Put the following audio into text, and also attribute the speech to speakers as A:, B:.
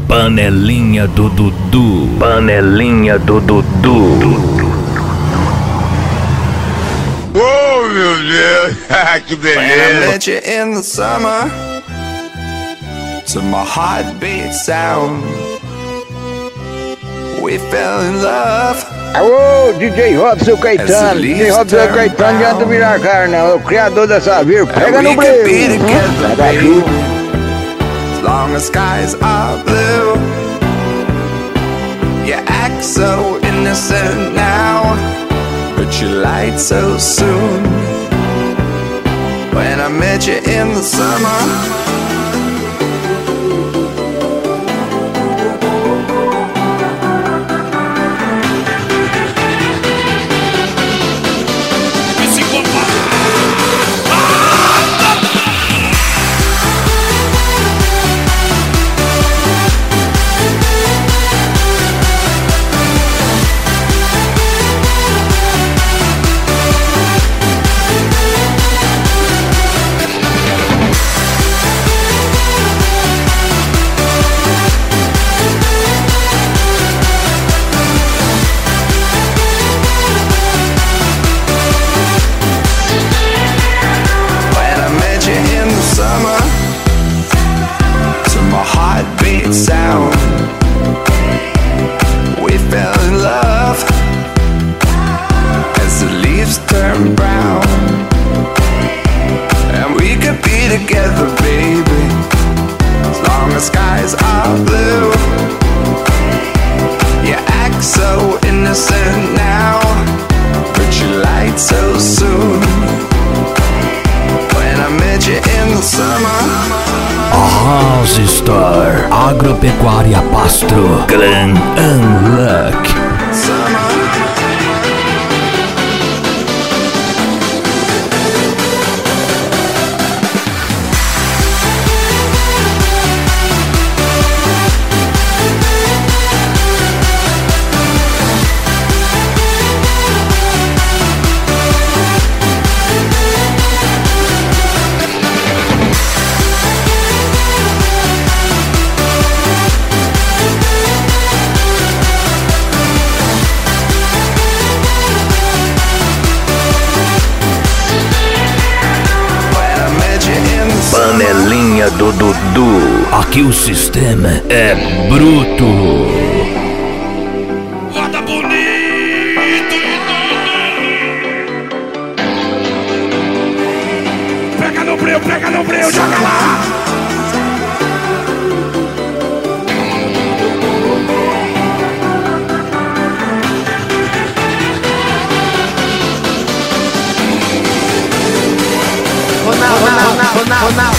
A: Panelinha do Dudu. Panelinha do Dudu.
B: Oh, meu Deus, que beleza.
C: When I met you in the summer, to my heartbeat sound, we fell in love.
D: Alô, DJ Robson Caetano, DJ Robson Caetano de Alto Viracarna, o criador dessa vir, pega no breu.
C: As long as skies are blue, you act so innocent now, but you lied so soon. When I met you in the summer, sound, we fell in love as the leaves turn brown, and we could be together, baby, as long as skies are blue. You act so innocent now, but you lied so soon. When I met you in the summer,
A: House Star Agropecuária Pastro Grand Unlock. Panelinha do Dudu. Aqui o sistema é bruto.
E: Roda bonito. Pega no breu, joga lá. Ronaldo.